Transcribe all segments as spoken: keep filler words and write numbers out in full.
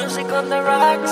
music on the rocks.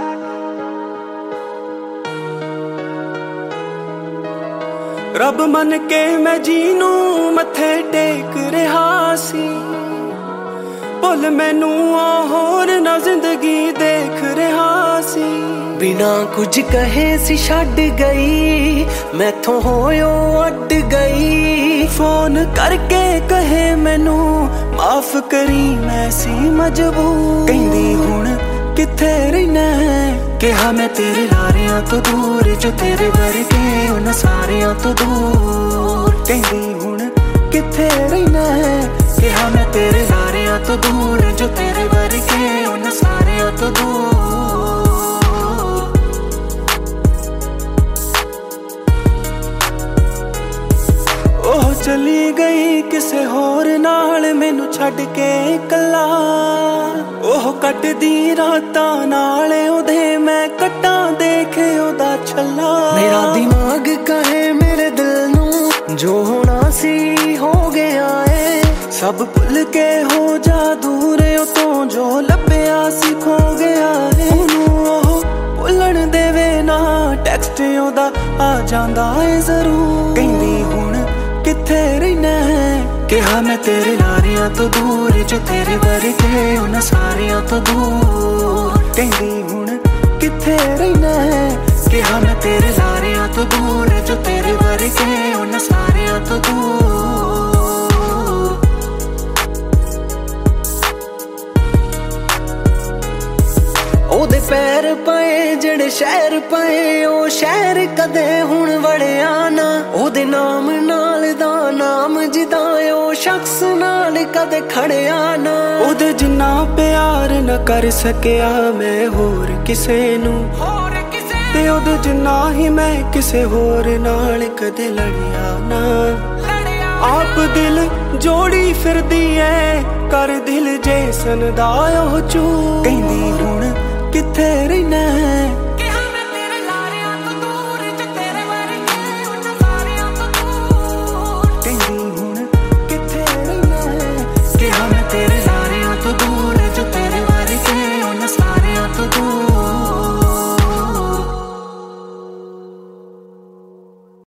ਰੱਬ ਮੰਨ ਕੇ ਮੈਂ ਜੀ ਨੂੰ ਮੱਥੇ ਟੇਕ ਰਿਹਾ ਸੀ, ਭੁੱਲ ਮੈਨੂੰ ਆ ਹੋਰ ਨਾ ਜ਼ਿੰਦਗੀ ਦੇਖ ਰਿਹਾ ਸੀ। ਬਿਨਾ ਕੁਝ ਕਹੇ ਸੀ ਛੱਡ ਗਈ, ਮੈਥੋਂ ਹੋਇਓ ਅੱਡ ਗਈ। ਫੋਨ ਕਰਕੇ ਕਹੇ ਮੈਨੂੰ ਮਾਫ ਕਰੀ, ਮੈਂ ਸੀ ਮਜਬੂਰ। ਕਹਿੰਦੀ ਹੁਣ ਕਿੱਥੇ ਰਹਿਣਾ, ਕਿਹਾ ਮੈਂ ਤੇਰੇ ਲਾਰਿਆਂ ਤੋਂ ਦੂਰ, ਜੋ ਤੇਰੇ ਵਰਗੇ ਉਹਨਾਂ ਸਾਰਿਆਂ ਤੋਂ ਦੂਰ। ਕਹਿੰਦੀ ਹੁਣ ਕਿੱਥੇ ਰਹਿਣਾ, ਕਿਹਾ ਮੈਂ ਤੇਰੇ ਲਾਰਿਆਂ ਤੋਂ ਦੂਰ, ਜੋ ਤੇਰੇ ਵਰਗੇ ਉਹਨਾਂ ਸਾਰਿਆਂ ਤੋਂ ਦੂਰ। ਉਹ ਚਲੀ ਗਈ ਕਿਸੇ ਹੋਰ ਨਾਲ, ਮੈਨੂੰ ਛੱਡ ਕੇ ਇਕੱਲਾ। ਉਹ ਕੱਟਦੀ ਰਾਤਾਂ ਨਾਲ ਉਹਦੇ, ਮੈਂ ਕੱਟਾਂ ਦੇਖ ਉਹਦਾ ਛੱਲਾ। ਮੇਰਾ ਦਿਮਾਗ ਕਹੇ ਮੇਰੇ ਦਿਲ ਨੂੰ, ਜੋ ਹੋਣਾ ਸੀ ਹੋ ਗਿਆ ਏ। ਸਭ ਭੁੱਲ ਕੇ ਹੋ ਜਾ ਦੂਰ, ਉਹ ਤੋਂ ਜੋ ਲੱਭਿਆ ਸੀ ਖੋ ਗਿਆ ਏ। ਉਹਨੂੰ ਉਹ ਭੁੱਲਣ ਦੇਵੇ ਨਾ, ਟੈਕਸਟ ਉਹਦਾ ਆ ਜਾਂਦਾ ਏ ਜ਼ਰੂਰ। ਕਹਿੰਦੀ ਹੁਣ ਕਿੱਥੇ ਰਹਿਣਾ, ਕਿਹਾ ਮੈਂ ਤੇਰੇ ਲਾਰਿਆਂ ਤੋਂ ਦੂਰ, ਜੋ ਤੇਰੇ ਵਰਗੇ ਉਹਨਾਂ ਸਾਰਿਆਂ ਤੋਂ ਦੂਰ। ਕਹਿੰਦੀ ਹੁਣ ਕਿੱਥੇ ਰਹਿਣਾ, ਕਿਹਾ ਮੈਂ ਤੇਰੇ ਲਾਰਿਆਂ ਤੋਂ ਦੂਰ, ਜੋ ਤੇਰੇ ਵਰਗੇ ਉਹਨਾਂ ਸਾਰਿਆਂ ਤੋਂ ਦੂਰ। ਉਹਦੇ ਪੈਰ ਪਏ ਜਿਹੜੇ ਸ਼ਹਿਰ ਪਏ, ਉਹ ਸ਼ਹਿਰ ਕਦੇ ਹੁਣ ਵੜਿਆ ਨਾ। ਉਹਦੇ ਨਾਮ ਨਾਲ ਦਾ ਨਾਮ ਜਿੱਦਾਂ, ਉਹ ਸ਼ਖਸ ਨਾਲ ਕਦੇ ਖੜਿਆ ਨਾ। ਉਹਦੇ ਜਿੰਨਾ ਪਿਆਰ ਨਾ ਕਰ ਸਕਿਆ ਮੈਂ ਹੋਰ ਕਿਸੇ ਨੂੰ, ਤੇ ਉਹਦੇ ਜਿੰਨਾ ਹੀ ਮੈਂ ਕਿਸੇ ਹੋਰ ਨਾਲ ਕਦੇ ਲੜਿਆ ਨਾ। ਆਪ ਦਿਲ ਜੋੜੀ ਫਿਰਦੀ ਐ, ਕਰ ਦਿਲ ਜੇਸਨ ਦਾ ਉਹ ਚੂ। ਕਹਿੰਦੀ ਹੁਣ ਕਿੱਥੇ ਰਹਿਣਾ,